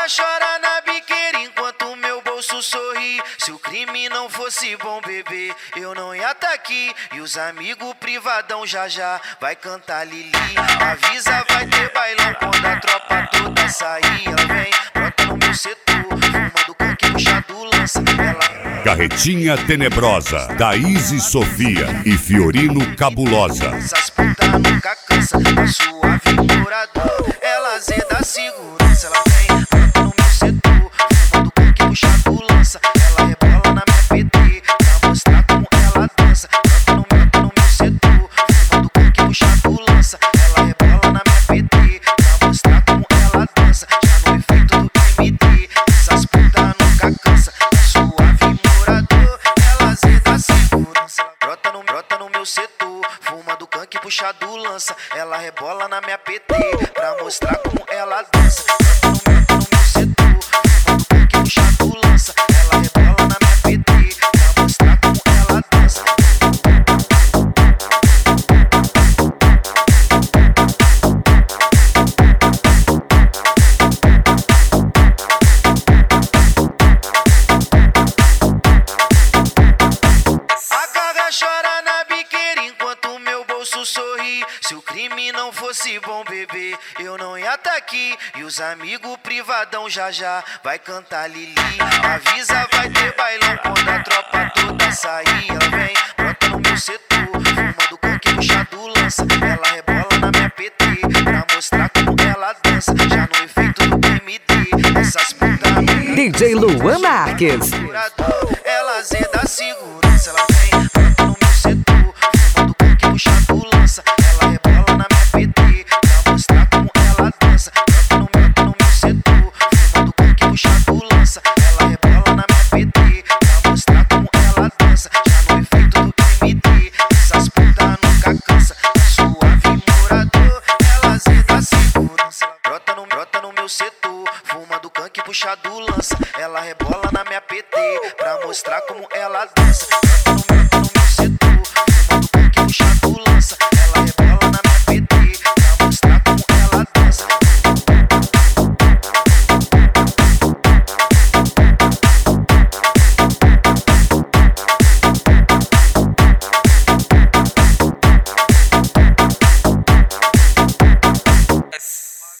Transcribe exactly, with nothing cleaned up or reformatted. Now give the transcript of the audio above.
chora na biqueira enquanto meu bolso sorri. Se o crime não fosse bom, bebê, eu não ia tá aqui. E os amigos privadão já já vai cantar Lili. Avisa, vai ter bailão quando a tropa toda sair. Ela vem, brota no meu setor, fumando coque, puxado, lança ela. Carretinha Tenebrosa, Thaís Sofia e Fiorino Cabulosa. Essas putas nunca cansa, a suave morador. Ela zeda segurança, ela vem, brota no meu setor, fumando coque, puxado, lança. Ela rebola na minha P T, pra mostrar como ela dança. Brota no meu, no meu setor, fumando coque, puxado, lança. Ela rebola na minha P T, pra mostrar como ela dança. Já no efeito do M D, essas putas nunca cansa, a suave morador. Ela zeda segurança, ela brota no, brota no meu setor, fumando canque, puxado, lança. Ela rebola na minha P T, pra mostrar como ela dança. Brota no meu, no meu setor, fumando canque, puxado, lança. Ela rebola na minha P T, pra mostrar como ela dança. A carga chora na biqueira enquanto meu bolso sorri. Se o crime não fosse bom, bebê, eu não ia tá aqui. E os amigos privadão já já vai cantar Lili. Avisa, vai ter bailão quando a tropa toda sair. Ela vem, brota no meu setor, fumando coque, puxado, lança. Ela rebola na minha P T, pra mostrar como ela dança. Já no efeito do M D, essas putas D J Luan Marques. ela zeda segurança, ela